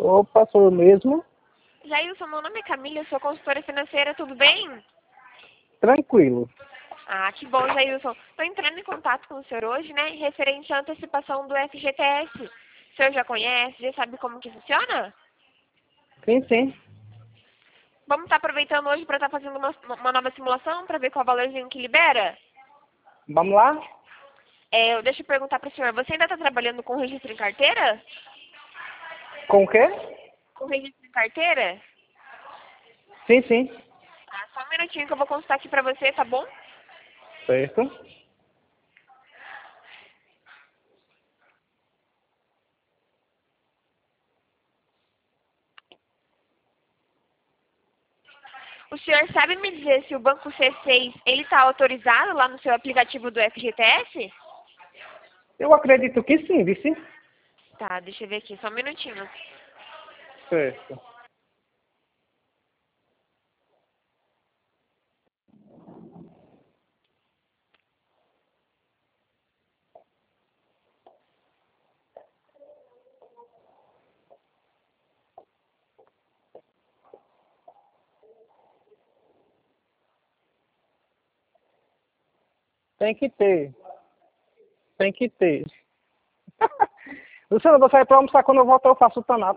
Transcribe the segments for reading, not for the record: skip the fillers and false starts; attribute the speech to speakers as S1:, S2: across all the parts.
S1: Opa, sou eu mesmo.
S2: Jailson, meu nome é Camila, eu sou consultora financeira, tudo bem?
S1: Tranquilo.
S2: Ah, que bom, Jailson. Estou entrando em contato com o senhor hoje, né, referente à antecipação do FGTS. O senhor já conhece, já sabe como que funciona?
S1: Sim, sim.
S2: Vamos estar aproveitando hoje para estar fazendo uma nova simulação para ver qual valorzinho que libera?
S1: Vamos lá?
S2: Deixa eu perguntar para o senhor, você ainda está trabalhando com registro em carteira?
S1: Com o quê?
S2: Com registro em carteira?
S1: Sim, sim.
S2: Ah, só um minutinho que eu vou consultar aqui para você, tá bom?
S1: Certo.
S2: O senhor sabe me dizer se o Banco C6 ele está autorizado lá no seu aplicativo do FGTS?
S1: Eu acredito que sim, vice.
S2: Tá, deixa eu ver aqui, só um minutinho.
S1: Certo. Tem que ter. Tem que ter. Luciano, eu vou sair para almoçar. Quando eu voltar, eu faço o tanato.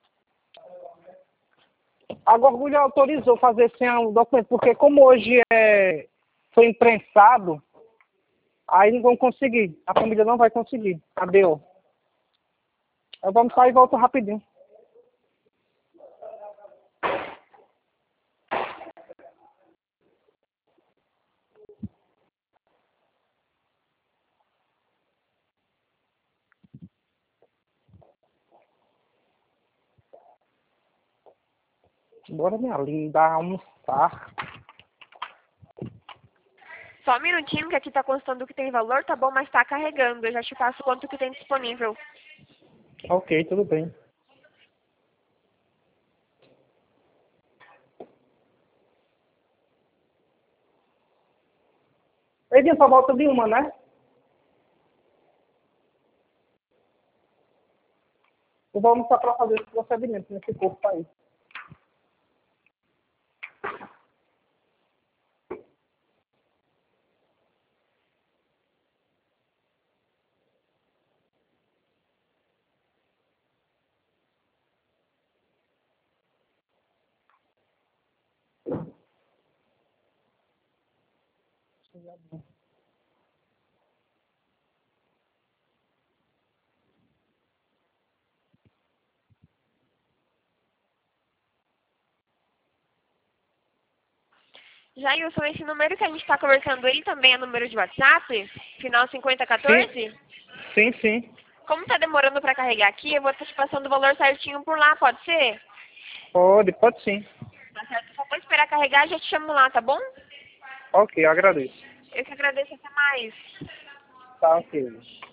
S1: A Gorgulha autorizou fazer sem o documento, porque como hoje foi imprensado, aí não vão conseguir. A família não vai conseguir. Adeus. Eu vou almoçar e volto rapidinho. Bora, minha linda, almoçar.
S2: Só um minutinho que aqui tá constando que tem valor, tá bom, mas tá carregando. Eu já te passo quanto que tem disponível.
S1: Ok, tudo bem. Ele só volta de uma, né? Eu vou almoçar para fazer esse procedimento nesse corpo aí.
S2: Jailson, esse número que a gente tá conversando, ele também é número de WhatsApp? Final
S1: Sim,
S2: 5014?
S1: sim, sim.
S2: Como tá demorando pra carregar aqui, eu vou estar te passando o valor certinho por lá, pode ser?
S1: Pode sim.
S2: Tá certo, só vou esperar carregar e já te chamo lá, tá bom?
S1: Ok, agradeço.
S2: Eu que agradeço, até mais.
S1: Tá, ok.